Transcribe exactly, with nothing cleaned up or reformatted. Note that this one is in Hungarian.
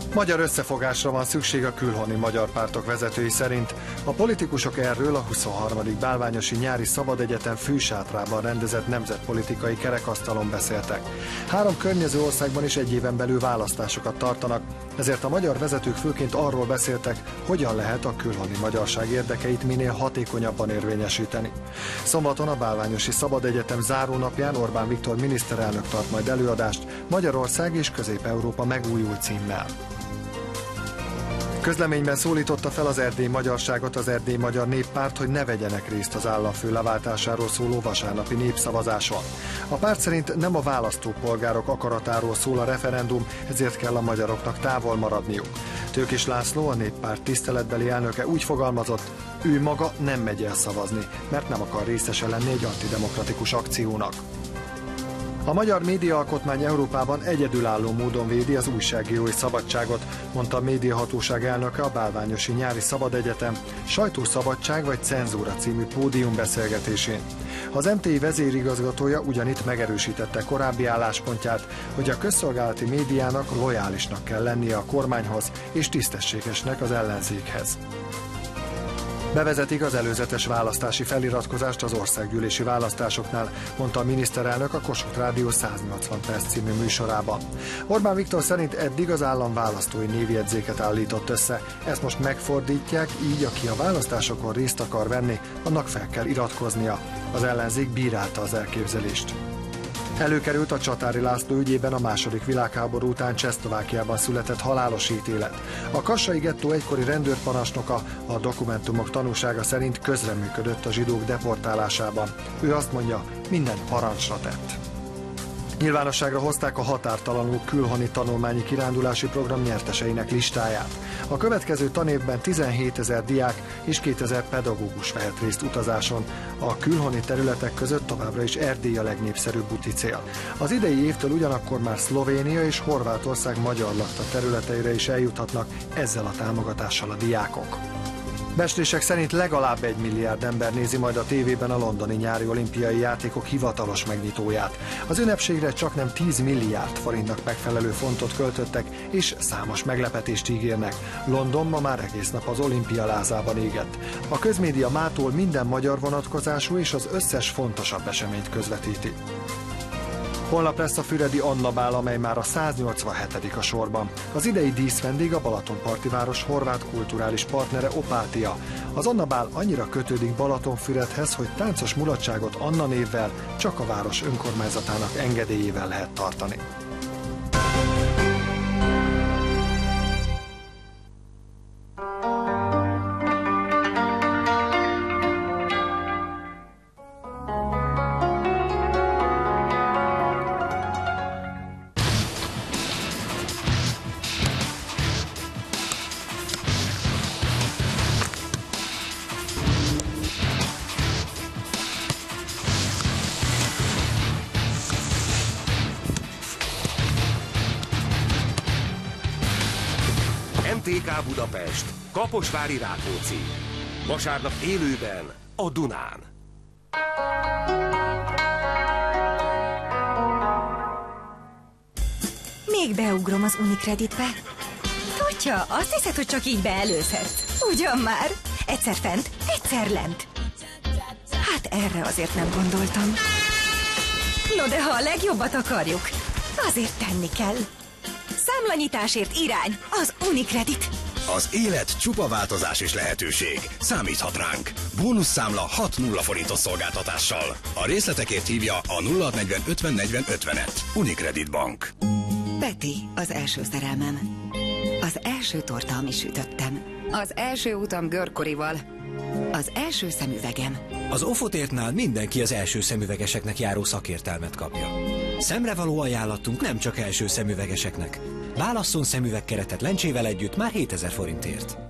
Magyar összefogásra van szükség a külhoni magyar pártok vezetői szerint. A politikusok erről a huszonharmadik Bálványosi Nyári Szabadegyetem fősátrában rendezett nemzetpolitikai kerekasztalon beszéltek. Három környező országban is egy éven belül választásokat tartanak, ezért a magyar vezetők főként arról beszéltek, hogyan lehet a külhoni magyarság érdekeit minél hatékonyabban érvényesíteni. Szombaton a Bálványosi Szabadegyetem zárónapján Orbán Viktor miniszterelnök tart majd előadást Magyarország és Közép-Európa megújul címmel. Közleményben szólította fel az erdélyi magyarságot az Erdélyi Magyar Néppárt, hogy ne vegyenek részt az államfő leváltásáról szóló vasárnapi népszavazáson. A párt szerint nem a választópolgárok akaratáról szól a referendum, ezért kell a magyaroknak távol maradniuk. Tőkés László, a Néppárt tiszteletbeli elnöke úgy fogalmazott, ő maga nem megy el szavazni, mert nem akar részese lenni egy antidemokratikus akciónak. A magyar médiaalkotmány Európában egyedülálló módon védi az újságírói szabadságot, mondta a médiahatóság elnöke a Bálványosi Nyári Szabadegyetem Sajtószabadság vagy cenzúra című pódiumbeszélgetésén. Az em té i vezérigazgatója ugyanitt megerősítette korábbi álláspontját, hogy a közszolgálati médiának lojálisnak kell lennie a kormányhoz és tisztességesnek az ellenzékhez. Bevezetik az előzetes választási feliratkozást az országgyűlési választásoknál, mondta a miniszterelnök a Kossuth Rádió száznyolcvan perc című műsorában. Orbán Viktor szerint eddig az állam választói névjegyzéket állított össze, ezt most megfordítják, így aki a választásokon részt akar venni, annak fel kell iratkoznia. Az ellenzék bírálta az elképzelést. Előkerült a Csatári László ügyében a második világháború után Csehszlovákiában született halálos ítélet. A kassai gettó egykori rendőrparancsnoka a dokumentumok tanúsága szerint közreműködött a zsidók deportálásában. Ő azt mondja, mindent parancsra tett. Nyilvánosságra hozták a Határtalanul külhoni tanulmányi kirándulási program nyerteseinek listáját. A következő tanévben tizenhétezer diák és kétezer pedagógus vehet részt utazáson. A külhoni területek között továbbra is Erdély a legnépszerűbb úti cél. Az idei évtől ugyanakkor már Szlovénia és Horvátország magyar lakta területeire is eljuthatnak ezzel a támogatással a diákok. Becslések szerint legalább egy milliárd ember nézi majd a tévében a londoni nyári olimpiai játékok hivatalos megnyitóját. Az ünnepségre csaknem tíz milliárd forintnak megfelelő fontot költöttek, és számos meglepetést ígérnek. London ma már egész nap az olimpia lázában égett. A közmédia mától minden magyar vonatkozású és az összes fontosabb eseményt közvetíti. Holnap lesz a füredi Anna Bál, amely már a száznyolcvanhetedik a sorban. Az idei díszvendég a Balatonparti város horvát kulturális partnere Opátia. Az Anna Bál annyira kötődik Balatonfüredhez, hogy táncos mulatságot Anna névvel csak a város önkormányzatának engedélyével lehet tartani. em té ká Budapest, Kaposvári Rákóczi. Vasárnap élőben a Dunán. Még beugrom az Unicreditbe. Tutya, azt hiszed, hogy csak így beelőzhetsz. Ugyan már. Egyszer fent, egyszer lent. Hát erre azért nem gondoltam. No de ha a legjobbat akarjuk, azért tenni kell. Számlanyításért irány az Unicredit. Az élet csupa változás és lehetőség. Számíthat ránk. Bónuszszámla hat nulla forintos szolgáltatással. A részletekért hívja a nulla hat negyven ötven negyven ötvenet. Unicredit Bank. Peti, az első szerelmem. Az első torta, amit sütöttem. Az első utam görkorival. Az első szemüvegem. Az Ofotértnál mindenki az első szemüvegeseknek járó szakértelmet kapja. Szemrevaló ajánlatunk nem csak első szemüvegeseknek. Válasszon szemüvegkeretet lencsével együtt már hétezer forintért.